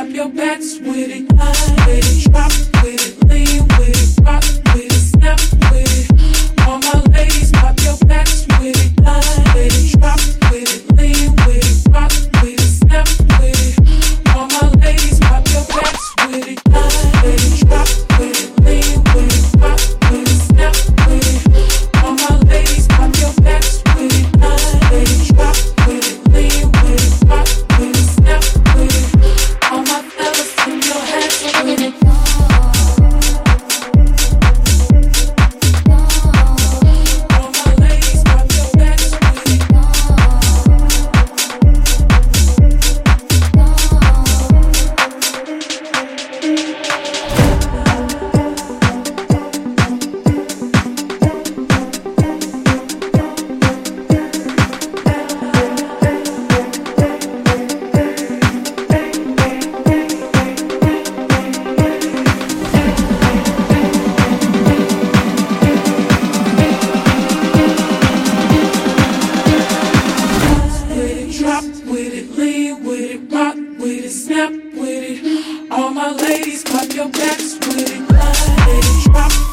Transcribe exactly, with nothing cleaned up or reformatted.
your backs with it. Line with it, drop with it, lean with it, rock with it, snap with it. All my ladies, pop your backs with it. Line with it, drop with it, lean with it, rock with it, snap with it. All my ladies, pop your backs with it. Line with it, drop with it, lean with it, rock with it, snap with it. All my ladies, pop your backs with it. Line with it, drop with it, lean with it, rock with it, snap with it. All my fellas, put your hands with it. With it, lean with it, rock with it, snap with it. All my ladies, pop your backs with it. Line with it, drop.